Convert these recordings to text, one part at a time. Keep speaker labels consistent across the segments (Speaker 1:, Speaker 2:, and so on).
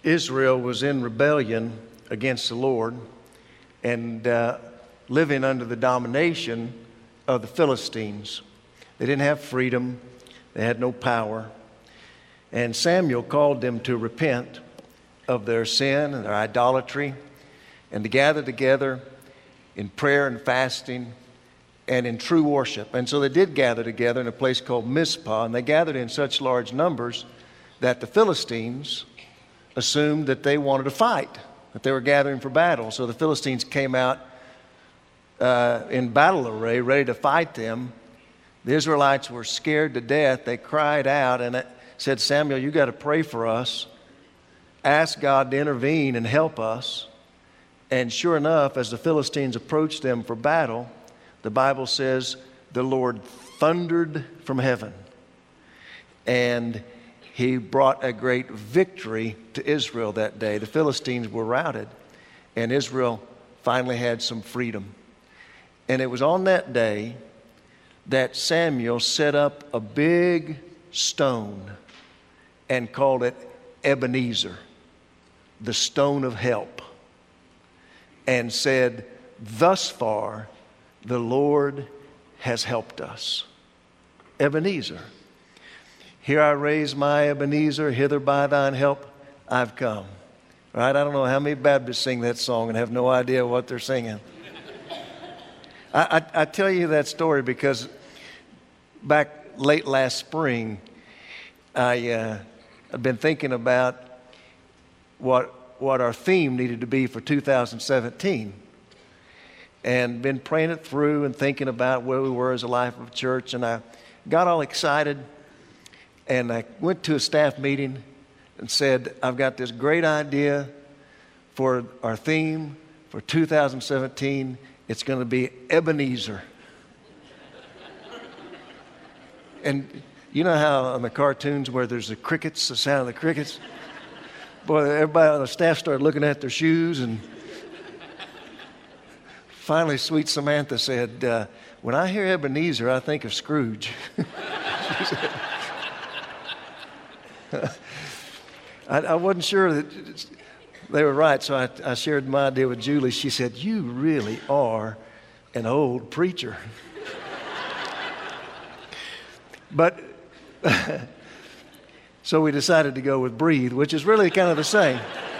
Speaker 1: Israel was in rebellion against the Lord and living under the domination of the Philistines. They didn't have freedom. They had no power. And Samuel called them to repent of their sin and their idolatry and to gather together in prayer and fasting and in true worship. And so they did gather together in a place called Mizpah, and they gathered in such large numbers that the Philistines assumed that they wanted to fight, that they were gathering for battle. So the Philistines came out in battle array, ready to fight them. The Israelites were scared to death. They cried out and said, Samuel, you got to pray for us. Ask God to intervene and help us. And sure enough, as the Philistines approached them for battle, the Bible says the Lord thundered from heaven. And he brought a great victory to Israel that day. The Philistines were routed, and Israel finally had some freedom. And it was on that day that Samuel set up a big stone and called it Ebenezer, the stone of help, and said, thus far, the Lord has helped us. Ebenezer. Here I raise my Ebenezer, hither by thine help I've come. Right? I don't know how many Baptists sing that song and have no idea what they're singing. I tell you that story because back late last spring, I've been thinking about what our theme needed to be for 2017. And been praying it through and thinking about where we were as a Life of Church. And I got all excited. And I went to a staff meeting and said, I've got this great idea for our theme for 2017. It's going to be Ebenezer. And you know how on the cartoons where there's the crickets, the sound of the crickets? Boy, everybody on the staff started looking at their shoes. And finally, sweet Samantha said, when I hear Ebenezer, I think of Scrooge. She said, I wasn't sure that they were right, so I shared my idea with Julie. She said, you really are an old preacher. But so we decided to go with Breathe, which is really kind of the same.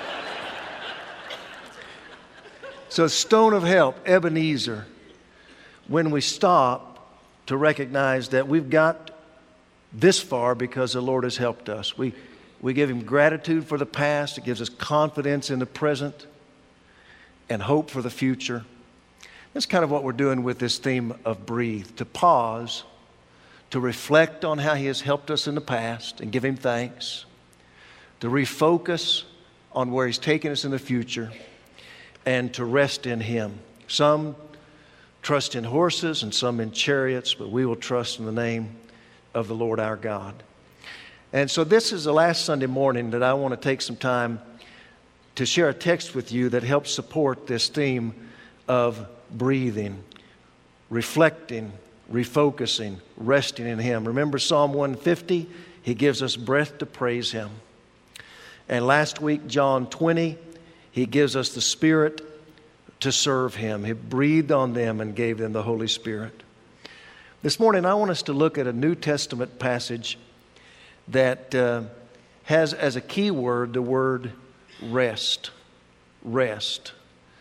Speaker 1: So stone of help, Ebenezer, when we stop to recognize that we've got this far because the Lord has helped us. We give Him gratitude for the past. It gives us confidence in the present and hope for the future. That's kind of what we're doing with this theme of Breathe, to pause, to reflect on how He has helped us in the past and give Him thanks, to refocus on where He's taking us in the future, and to rest in Him. Some trust in horses and some in chariots, but we will trust in the name of the Lord our God. And so this is the last Sunday morning that I want to take some time to share a text with you that helps support this theme of breathing, reflecting, refocusing, resting in Him. Remember Psalm 150? He gives us breath to praise Him. And last week, John 20, He gives us the Spirit to serve Him. He breathed on them and gave them the Holy Spirit. This morning, I want us to look at a New Testament passage that has as a key word the word rest. Rest.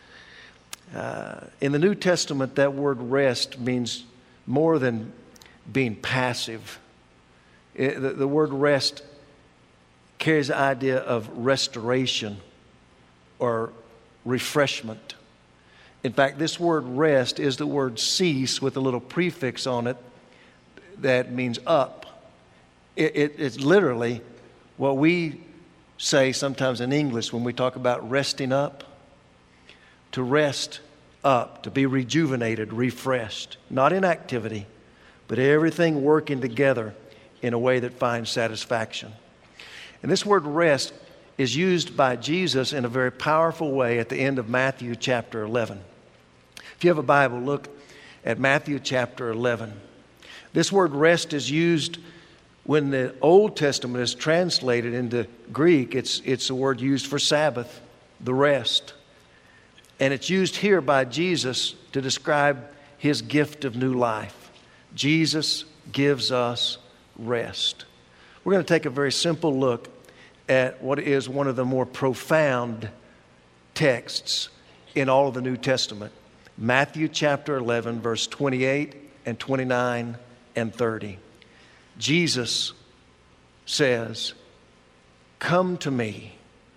Speaker 1: In the New Testament, that word rest means more than being passive. The word rest carries the idea of restoration or refreshment. In fact, this word rest is the word cease with a little prefix on it that means up. It's literally what we say sometimes in English when we talk about resting up. To rest up, to be rejuvenated, refreshed. Not in activity, but everything working together in a way that finds satisfaction. And this word rest is used by Jesus in a very powerful way at the end of Matthew chapter 11. If you have a Bible, look at Matthew chapter 11. This word rest is used When the Old Testament is translated into Greek, it's a word used for Sabbath, the rest. And it's used here by Jesus to describe His gift of new life. Jesus gives us rest. We're going to take a very simple look at what is one of the more profound texts in all of the New Testament. Matthew chapter 11, verse 28 and 29 and 30. Jesus says, "Come to me,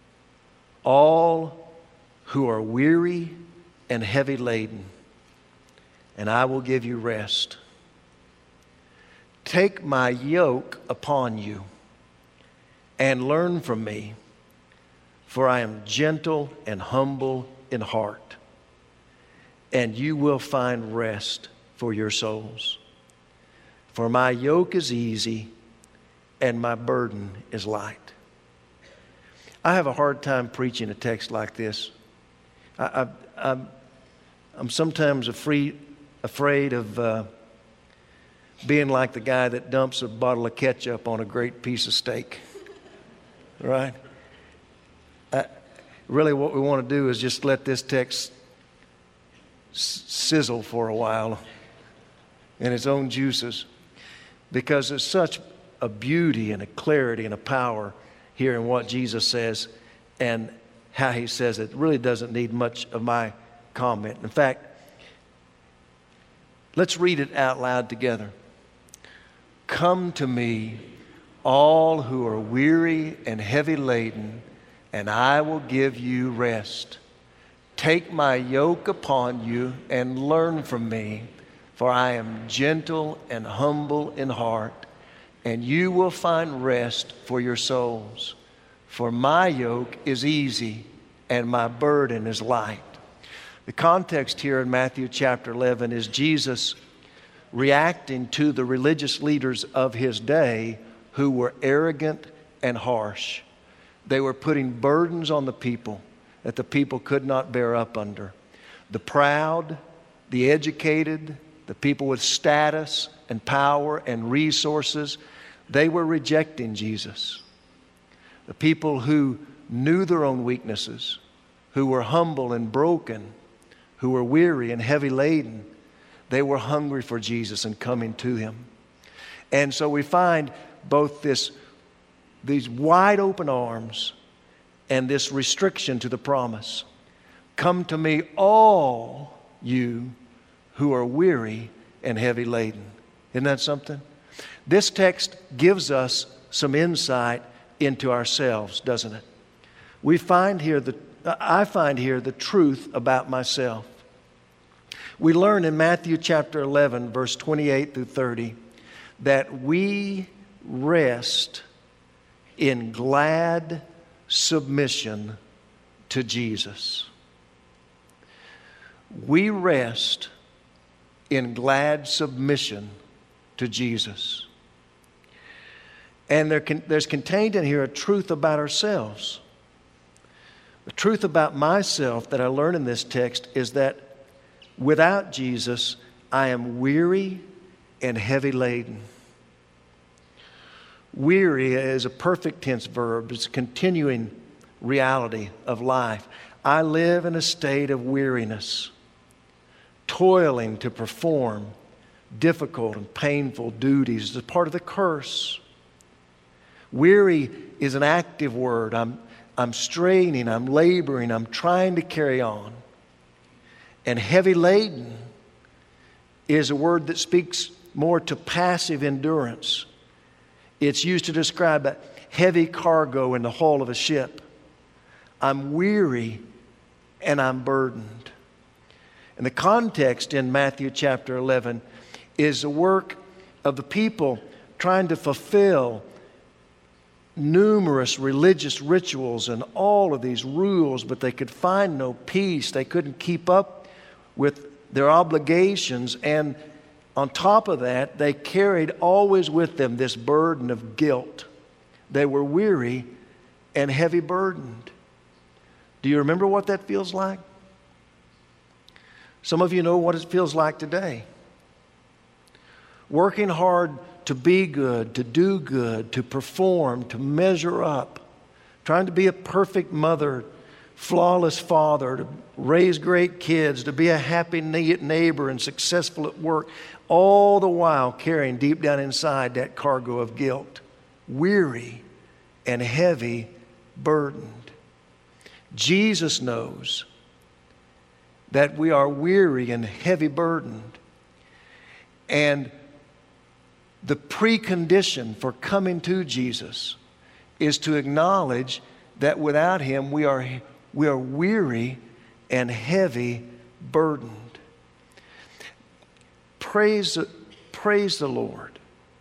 Speaker 1: all who are weary and heavy laden, and I will give you rest. Take my yoke upon you and learn from me, for I am gentle and humble in heart, and you will find rest for your souls. For my yoke is easy and my burden is light." I have a hard time preaching a text like this. I'm sometimes afraid of being like the guy that dumps a bottle of ketchup on a great piece of steak. Right? Really what we want to do is just let this text sizzle for a while in its own juices, because there's such a beauty and a clarity and a power here in what Jesus says and how He says it. It really doesn't need much of my comment. In fact, let's read it out loud together. "Come to me, all who are weary and heavy laden, and I will give you rest. Take my yoke upon you and learn from me, for I am gentle and humble in heart, and you will find rest for your souls. For my yoke is easy and my burden is light." The context here in Matthew chapter 11 is Jesus reacting to the religious leaders of His day who were arrogant and harsh. They were putting burdens on the people that the people could not bear up under. The proud, the educated, the people with status and power and resources, they were rejecting Jesus. The people who knew their own weaknesses, who were humble and broken, who were weary and heavy laden, they were hungry for Jesus and coming to Him. And so we find both these wide open arms and this restriction to the promise. "Come to me, all you who are weary and heavy laden." Isn't that something? This text gives us some insight into ourselves, doesn't it? I find here the truth about myself. We learn in Matthew chapter 11, verse 28 through 30, that we rest in glad submission to Jesus. We rest in glad submission to Jesus. And there's contained in here a truth about ourselves. The truth about myself that I learn in this text is that without Jesus, I am weary and heavy laden. Weary is a perfect tense verb. It's a continuing reality of life. I live in a state of weariness, toiling to perform difficult and painful duties. It's part of the curse. Weary is an active word. I'm straining, I'm laboring, I'm trying to carry on. And heavy laden is a word that speaks more to passive endurance. It's used to describe a heavy cargo in the hull of a ship. I'm weary and I'm burdened. And the context in Matthew chapter 11 is the work of the people trying to fulfill numerous religious rituals and all of these rules, but they could find no peace. They couldn't keep up with their obligations, and on top of that, they carried always with them this burden of guilt. They were weary and heavy burdened. Do you remember what that feels like? Some of you know what it feels like today. working hard to be good, to do good, to perform, to measure up, trying to be a perfect mother, flawless father, to raise great kids, to be a happy neighbor and successful at work, all the while carrying deep down inside that cargo of guilt, weary and heavy burdened. Jesus knows that we are weary and heavy burdened. And the precondition for coming to Jesus is to acknowledge that without Him we are weary and heavy burdened. Praise the Lord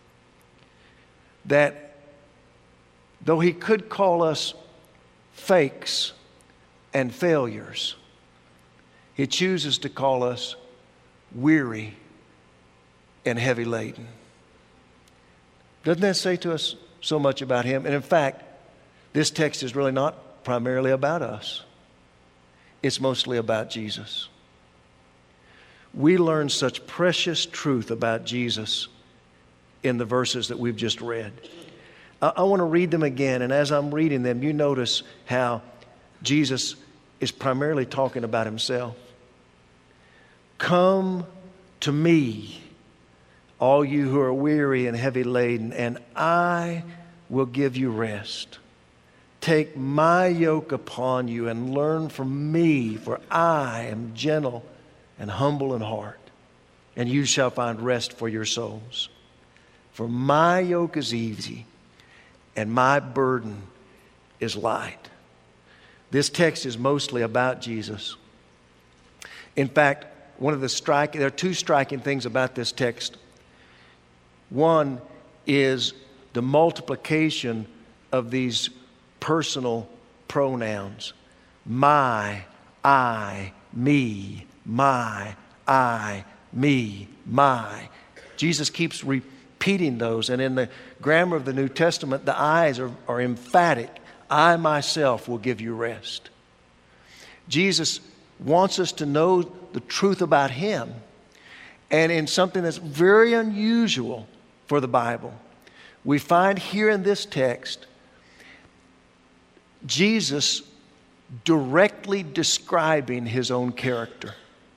Speaker 1: that though He could call us fakes and failures, He chooses to call us weary and heavy laden. Doesn't that say to us so much about Him? And in fact, this text is really not primarily about us. It's mostly about Jesus. We learn such precious truth about Jesus in the verses that we've just read. I want to read them again, and as I'm reading them, you notice how Jesus is primarily talking about Himself. Come to me, all you who are weary and heavy laden, and I will give you rest. Take my yoke upon you and learn from me, for I am gentle and humble in heart, and you shall find rest for your souls. For my yoke is easy and my burden is light. This text is mostly about Jesus. In fact, there are two striking things about this text. One is the multiplication of these personal pronouns. My, I, me, my, I, me, my. Jesus keeps repeating those, and in the grammar of the New Testament, the I's are emphatic. I myself will give you rest. Jesus wants us to know the truth about Him, and in something that's very unusual for the Bible, we find here in this text Jesus directly describing His own character.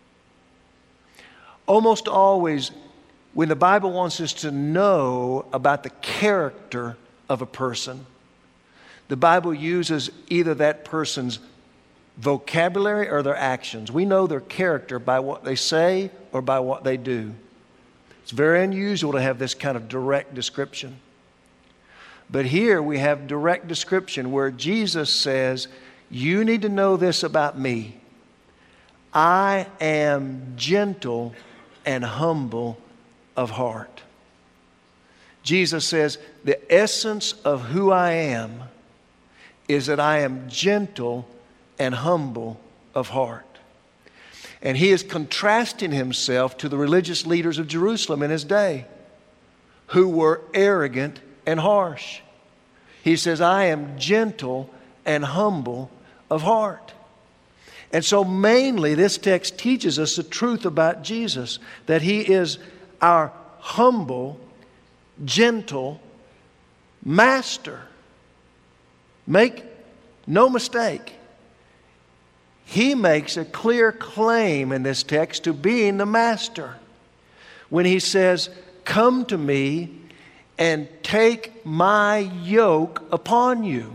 Speaker 1: Almost always, when the Bible wants us to know about the character of a person, the Bible uses either that person's vocabulary or their actions. We know their character by what they say or by what they do. It's very unusual to have this kind of direct description. But here we have direct description where Jesus says, you need to know this about me. I am gentle and humble of heart. Jesus says, the essence of who I am is that I am gentle and humble of heart. And He is contrasting Himself to the religious leaders of Jerusalem in His day, who were arrogant and harsh. He says, I am gentle and humble of heart. And so mainly this text teaches us the truth about Jesus, that He is our humble, gentle master. Make no mistake, He makes a clear claim in this text to being the master when He says, come to me and take my yoke upon you.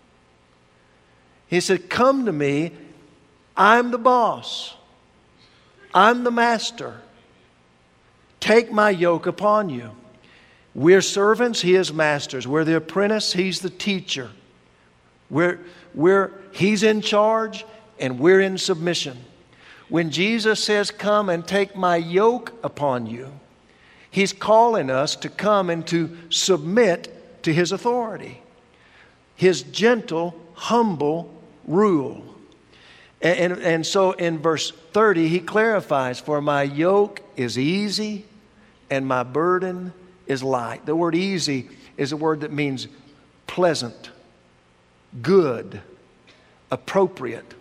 Speaker 1: He said, come to me, I'm the boss. I'm the master. Take my yoke upon you. We're servants, He is masters. We're the apprentice, He's the teacher. He's in charge and we're in submission. When Jesus says, come and take my yoke upon you, He's calling us to come and to submit to His authority, His gentle, humble rule. And so in verse 30, He clarifies, for my yoke is easy and my burden is light. The word easy is a word that means pleasant, good, appropriate.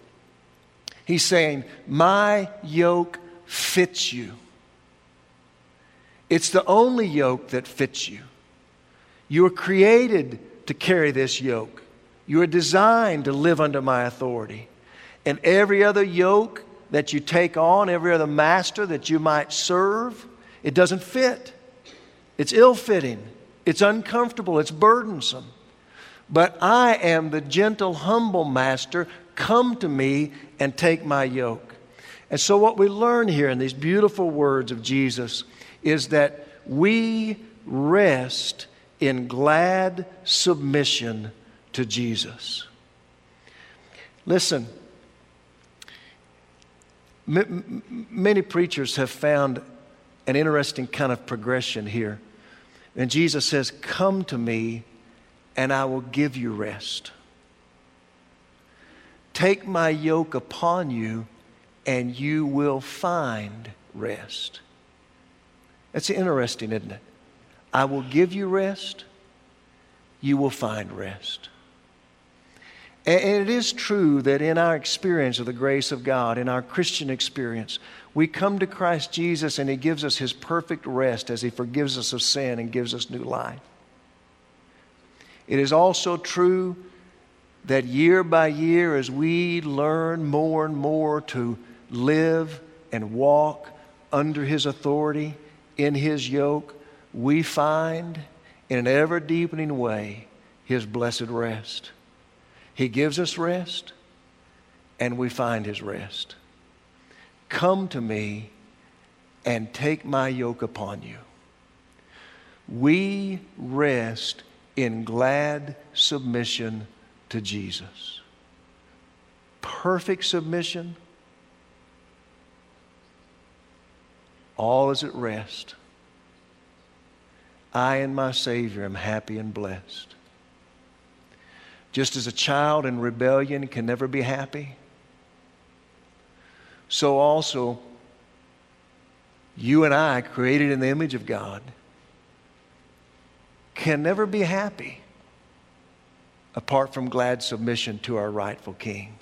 Speaker 1: He's saying, my yoke fits you. It's the only yoke that fits you. You were created to carry this yoke. You are designed to live under my authority. And every other yoke that you take on, every other master that you might serve, it doesn't fit. It's ill-fitting. It's uncomfortable. It's burdensome. But I am the gentle, humble master. Come to me and take my yoke. And so what we learn here in these beautiful words of Jesus is that we rest in glad submission to Jesus. Listen, many preachers have found an interesting kind of progression here. And Jesus says, come to me and I will give you rest. Take my yoke upon you and you will find rest. That's interesting, isn't it? I will give you rest. You will find rest. And it is true that in our experience of the grace of God, in our Christian experience, we come to Christ Jesus and He gives us His perfect rest as He forgives us of sin and gives us new life. It is also true that year by year, as we learn more and more to live and walk under His authority, in His yoke, we find in an ever-deepening way His blessed rest. He gives us rest, and we find His rest. Come to me and take my yoke upon you. We rest in glad submission to Jesus. Perfect submission. All is at rest. I and my Savior am happy and blessed. Just as a child in rebellion can never be happy, so also you and I, created in the image of God, can never be happy apart from glad submission to our rightful King.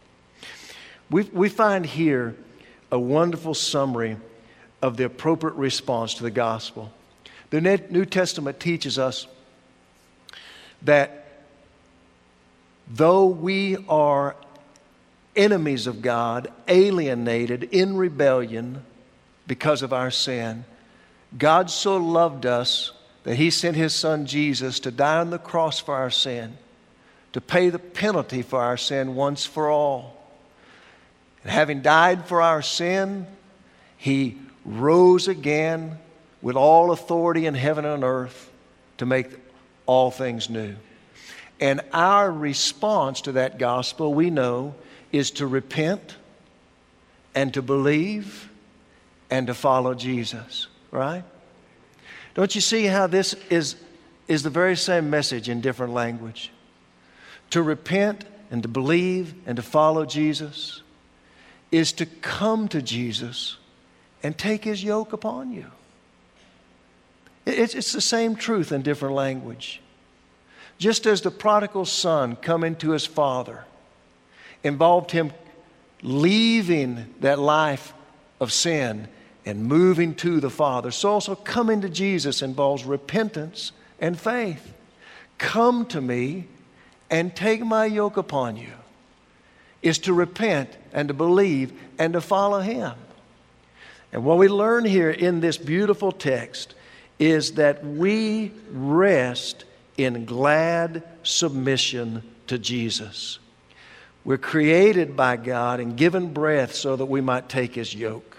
Speaker 1: We find here a wonderful summary of the appropriate response to the gospel. The New Testament teaches us that though we are enemies of God, alienated in rebellion because of our sin, God so loved us that He sent His Son Jesus to die on the cross for our sin, to pay the penalty for our sin once for all. And having died for our sin, He rose again with all authority in heaven and earth to make all things new. And our response to that gospel, we know, is to repent and to believe and to follow Jesus, right? Don't you see how this is the very same message in different language? To repent and to believe and to follow Jesus is to come to Jesus and take His yoke upon you. It's the same truth in different language. Just as the prodigal son coming to his father involved him leaving that life of sin and moving to the Father, so also coming to Jesus involves repentance and faith. Come to me and take my yoke upon you is to repent and to believe and to follow Him. And what we learn here in this beautiful text is that we rest in glad submission to Jesus. We're created by God and given breath so that we might take His yoke.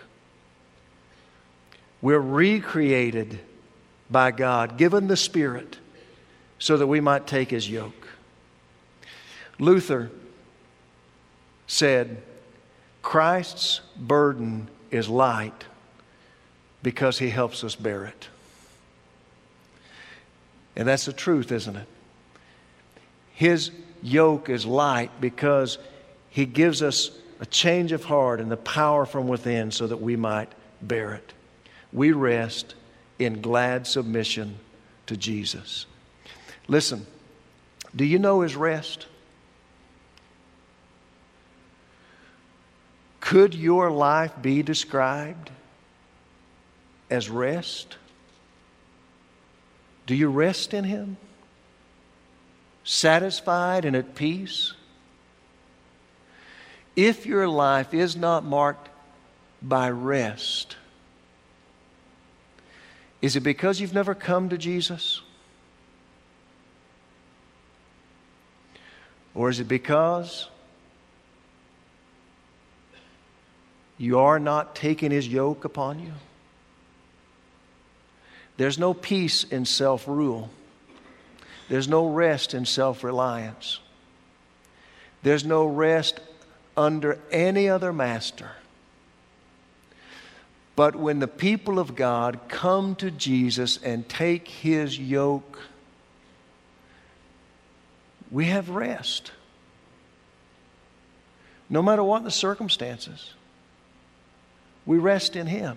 Speaker 1: We're recreated by God, given the Spirit so that we might take His yoke. Luther said, Christ's burden is light because He helps us bear it. And that's the truth, isn't it? His yoke is light because He gives us a change of heart and the power from within so that we might bear it. We rest in glad submission to Jesus. Listen, do you know His rest? Could your life be described as rest? Do you rest in Him? Satisfied and at peace? If your life is not marked by rest, is it because you've never come to Jesus? Or is it because you are not taking His yoke upon you? There's no peace in self-rule. There's no rest in self-reliance. There's no rest under any other master. But when the people of God come to Jesus and take His yoke, we have rest. No matter what the circumstances, we rest in Him.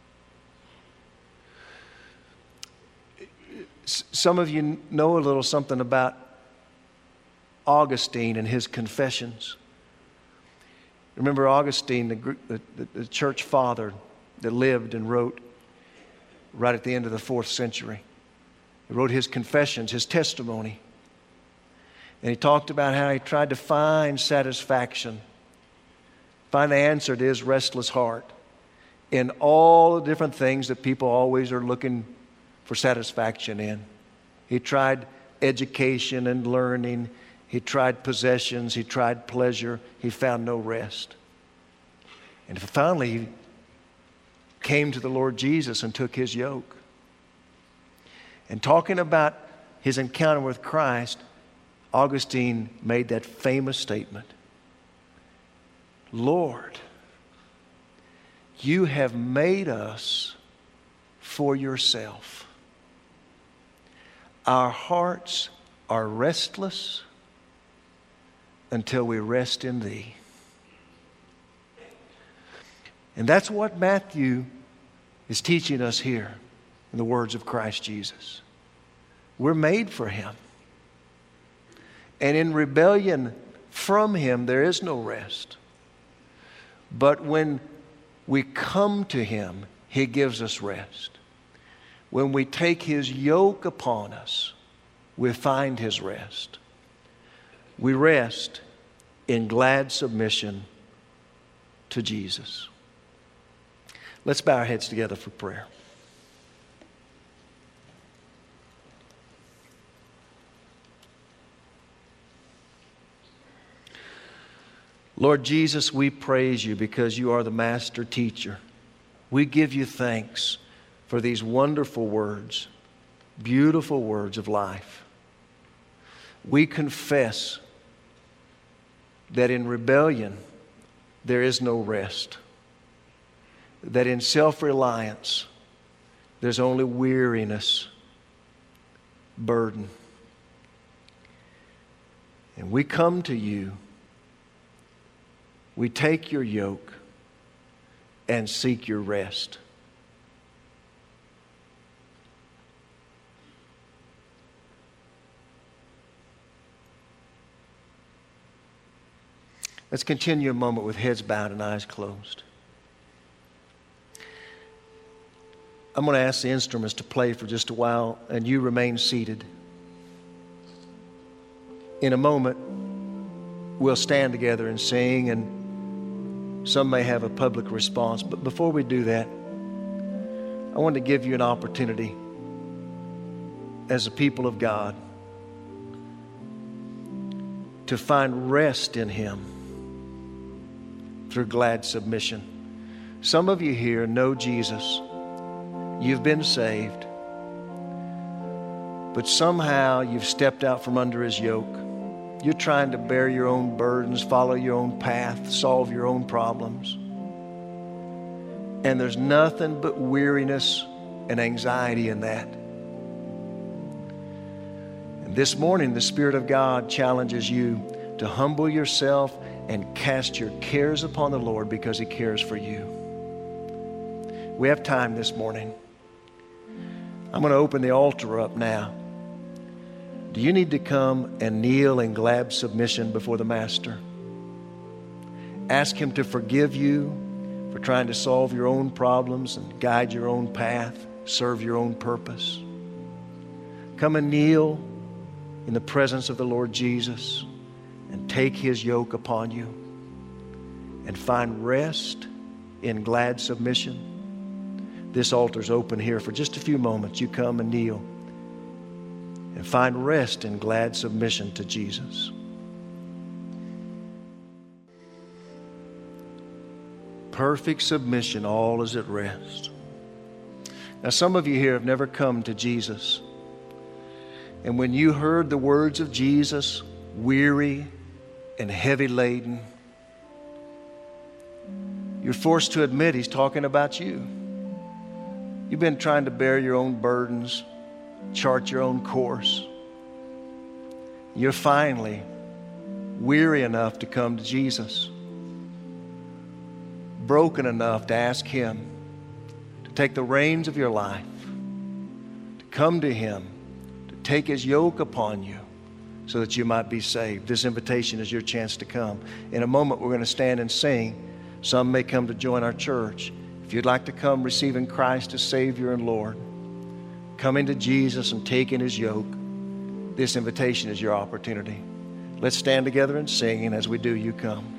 Speaker 1: Some of you know a little something about Augustine and his Confessions. Remember Augustine, the church father that lived and wrote right at the end of the 4th century. He wrote his Confessions, his testimony. And he talked about how he tried to find satisfaction, find the answer to his restless heart in all the different things that people always are looking for satisfaction in. He tried education and learning. He tried possessions. He tried pleasure. He found no rest. And finally, he came to the Lord Jesus and took His yoke. And talking about his encounter with Christ, Augustine made that famous statement, Lord, you have made us for yourself. Our hearts are restless until we rest in Thee. And that's what Matthew is teaching us here in the words of Christ Jesus. We're made for Him. And in rebellion from Him, there is no rest. But when we come to Him, He gives us rest. When we take His yoke upon us, we find His rest. We rest in glad submission to Jesus. Let's bow our heads together for prayer. Lord Jesus, we praise You because You are the master teacher. We give You thanks for these wonderful words, beautiful words of life. We confess that in rebellion there is no rest, that in self-reliance there's only weariness, burden. And we come to You, we take Your yoke and seek Your rest. Let's continue a moment with heads bowed and eyes closed. I'm going to ask the instruments to play for just a while, and you remain seated. In a moment, we'll stand together and sing, and some may have a public response. But before we do that, I want to give you an opportunity as a people of God to find rest in Him through glad submission. Some of you here know Jesus. You've been saved. But somehow you've stepped out from under His yoke. You're trying to bear your own burdens, follow your own path, solve your own problems. And there's nothing but weariness and anxiety in that. And this morning, the Spirit of God challenges you to humble yourself and cast your cares upon the Lord because He cares for you. We have time this morning. I'm going to open the altar up now. Do you need to come and kneel in glad submission before the Master? Ask Him to forgive you for trying to solve your own problems and guide your own path, serve your own purpose. Come and kneel in the presence of the Lord Jesus and take His yoke upon you and find rest in glad submission. This altar's open here for just a few moments. You come and kneel and find rest in glad submission to Jesus. Perfect submission, all is at rest. Now, some of you here have never come to Jesus. And when you heard the words of Jesus, weary and heavy laden, you're forced to admit He's talking about you. You've been trying to bear your own burdens, chart your own course. You're finally weary enough to come to Jesus, broken enough to ask Him to take the reins of your life, to come to Him, to take His yoke upon you so that you might be saved. This invitation is your chance to come. In a moment, we're going to stand and sing. Some may come to join our church. If you'd like to come receiving Christ as Savior and Lord, coming to Jesus and taking His yoke, this invitation is your opportunity. Let's stand together and sing, and as we do, you come.